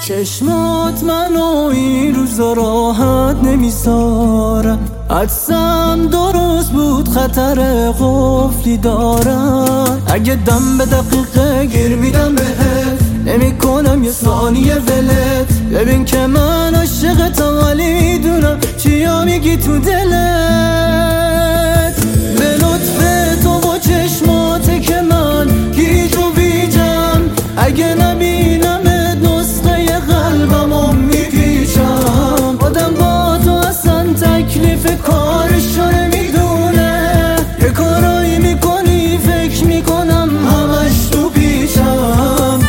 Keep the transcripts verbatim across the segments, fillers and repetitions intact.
چشمات منو این روزا راحت نمیذارن، عدسم درست بود خطر قفلی دارن. اگه دم به دقیقه گیر میدم بهت، نمی کنم یه ثانیه ولت. ببین که من عاشقتم ولی میدونم چیا میگی تو دلت. به لطف تو و چشماته که من گیج و بیجم، اگه نبینمت نسخه قلبمو میپیچم. آدم با تو اصلا تکلیف کارشو نمیدونه، یه کارایی میکنی فکر میکنم همش تو پیچم.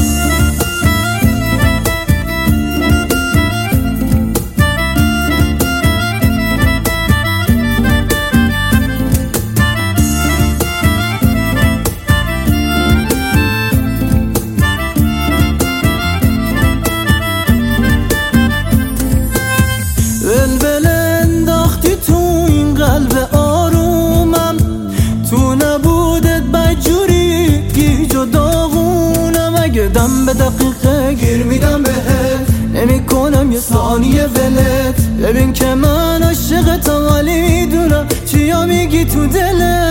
ولول انداختی تو این قلب آرومم، تو نبودت بدجوری گیج و داغونم. اگه دم به دقیقه گیر میدم بهت، نمی کنم یه ثانیه ولت. ببین که من عاشقتم ولی میدونم چیا میگی تو دلت.